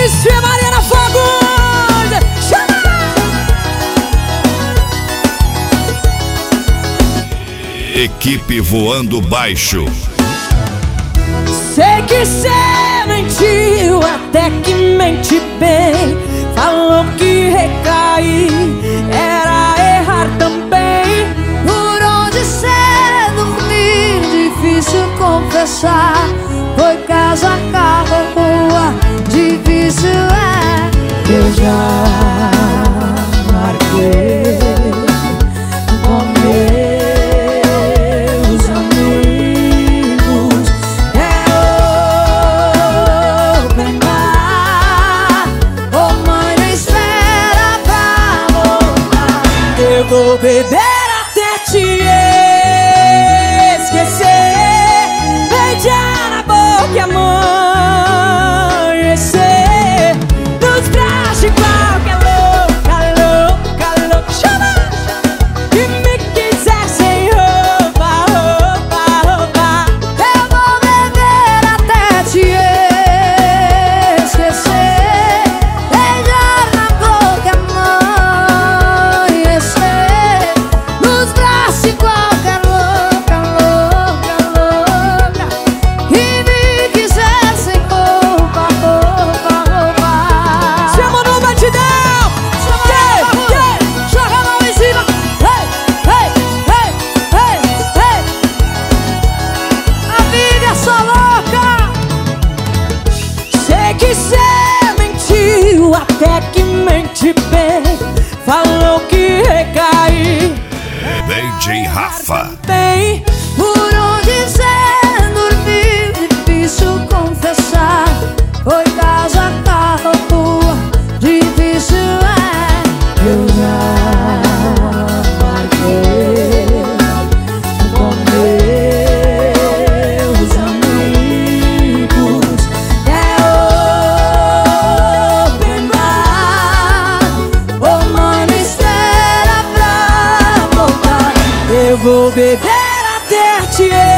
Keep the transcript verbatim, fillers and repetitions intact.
Isso é Mariana Fogo. Chama! Equipe Voando Baixo. Sei que cê mentiu, até que mente bem. Falou que recair era errar também. Por onde cê dormir, difícil confessar. Foi casa, carro, rua, difícil é. Eu já marquei com meus amigos. É open bar. Oh mãe, não espera pra voltar. Eu vou beber até te esquecer. Beijar na boca e amanhecer nos braços de qualquer louca, louca, louca. Chama! Que me quiser sem roupa, roupa, roupa. Eu vou beber até te esquecer. Beijar na boca, amanhecer nos braços de qualquer louca, louca, louca. E me quiser sem roupa, roupa, roupa. Chama no batidão! Yeah, yeah. Joga a mão em cima. Hey, hey, hey, hey, hey. A vida é só louca. Sei que cê mentiu, até que mente bem. Falou que recair D J Rafa. bem. Por onde cê dormiu, difícil confessar. Foi casa, carro, rua, difícil é. Eu já marquei com meus amigos. É open bar. Oh mãe, não espera pra voltar. Eu vou beber até te